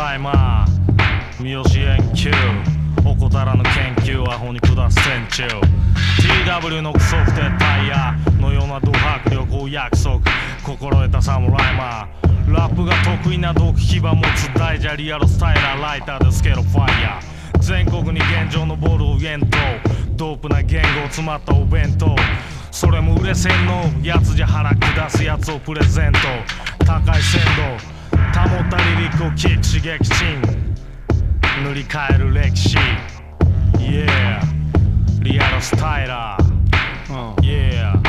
ライマー三好遠球怠らぬ研究アホに下す戦中 TW のクソくてタイヤのようなド迫力を約束心得たサムライマーラップが得意な毒牙持つ大蛇リアルスタイラーライターでスケロファイヤー全国に現状のボールを言動ドープな言語詰まったお弁当それも売れ線のやつじゃ腹下すやつをプレゼント高い鮮度保ったリリックをキック刺激鎮塗り替える歴史 Yeah リアルスタイラー、Yeah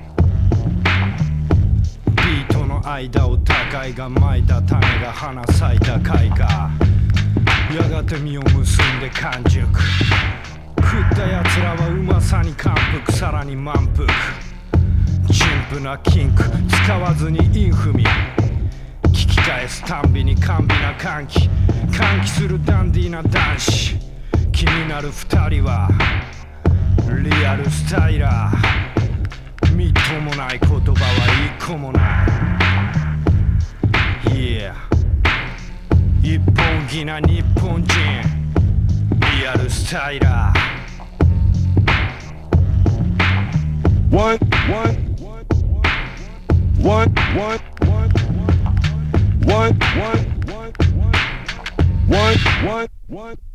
ビートの間を互いが撒いた種が花咲いた開花やがて実を結んで完熟食った奴らはうまさに感服さらに満腹陳腐な禁句使わずにインフミ聞き返すたんびに甘美な歓喜歓喜するダンディーな男子気になる二人はリアルスタイラーみっともない言葉は一個もない Yeah 一本気な日本人リアルスタイラー One, one, one, one, one, one, one, one, one, one, one.